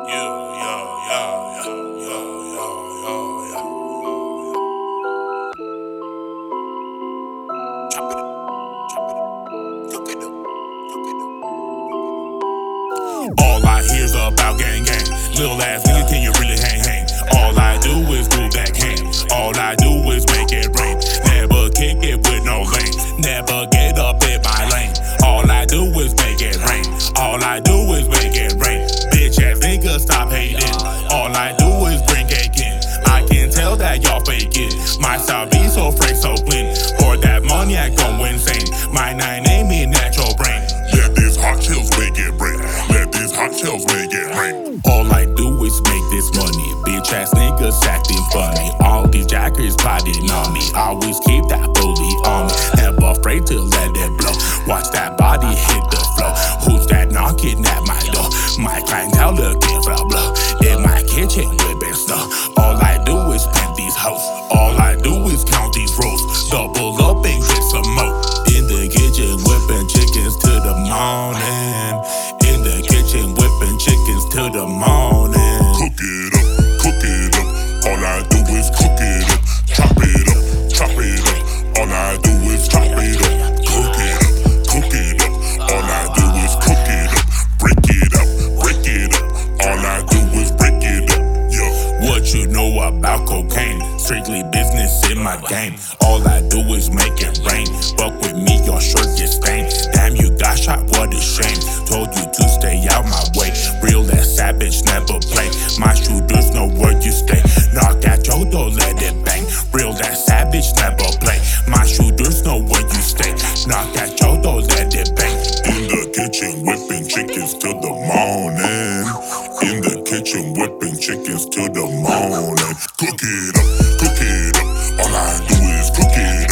All I hear's about gang gang. Little ass nigga, can you really hang? All I do is do that hand. All I do is make it rain. Never kick it with no lane. Never get up in my lane. All I do is make it rain. All I do is make it rain. Bitch ass nigga, stop hating. All I do is bring cake in. I can tell that y'all fake it. My style be so fresh, so clean. For that money, I go insane. My name is natural brain. Let this hot chills make it rain. Let this hot chills make it rain. All I do is make this money. Bitch ass niggas acting funny. All these jackers plotting on me. Always keep that bully on me. Never afraid to let it blow. Watch that body hit the floor. Who's that knocking at my door? My clientele looking for a blow. In my kitchen whipping snow. All I do is pimp these hoes. All I do is count these rolls. Double up and get some more. In the kitchen whipping chickens to the morning. In the kitchen whipping chickens to the morning. Cook it up, cook it up. All I do is cook it up. Chop it up, chop it up. All I do is chop it up. Cook it up, cook it up. All I do is cook it up. Break it up, break it up. All I do is break it up. Yo, what you know about cocaine? Strictly business in my game. All I do is make it rain. Fuck with me, your shirt gets stained. Damn, you got shot, what a shame. Told you to stay out my way. Real that savage, never play. My shooters know where you stay. Knock at your door, let it bang. Real that savage, never play. My shooters know where you stay. Knock at your door, let it bang. In the kitchen, whipping chickens to the morning. In the kitchen, whipping chickens to the morning. Cook it up, cook it up. All I do is cook it